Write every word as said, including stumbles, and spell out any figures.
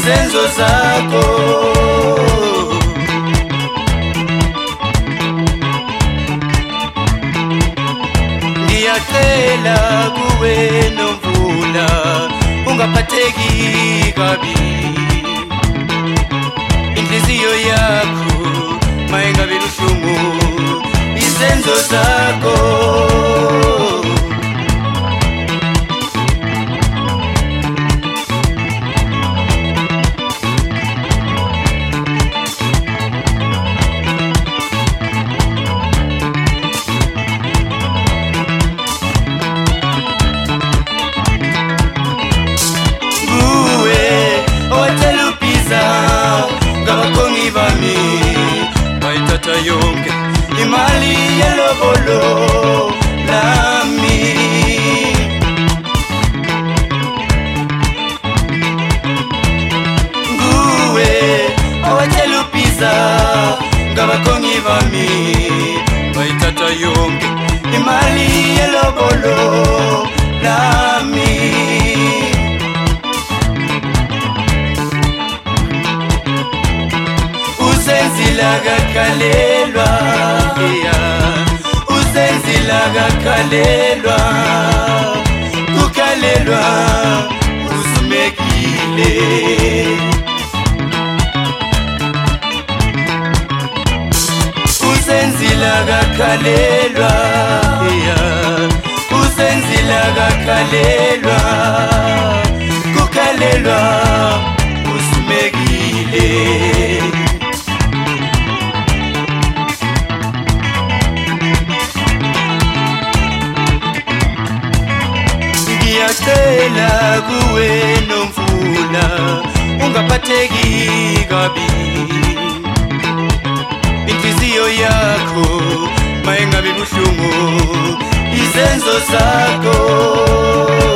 izenzo zakho. Ngiyacela kuwe Nomvula ungaphatheki kabi, inhliziyo yakho mayingabe buhlungu izenzo zakho. Yonke imali yelobolo lami, nguwe owatshela uPiza ngabakhongi bami bayithatha yonke imali yelobolo lami. Uzenzila gakhalelwa, uzenzila gakhalelwa, kukhalelwa uzumekile. Uzenzila gakhalelwa, uzenzila gakhalelwa, kukhalelwa uzumekile. Ngiyacela kuwe Nomvula ungaphatheki kabi, inhliziyo yakho mayingabe buhlungu izenzo zakho.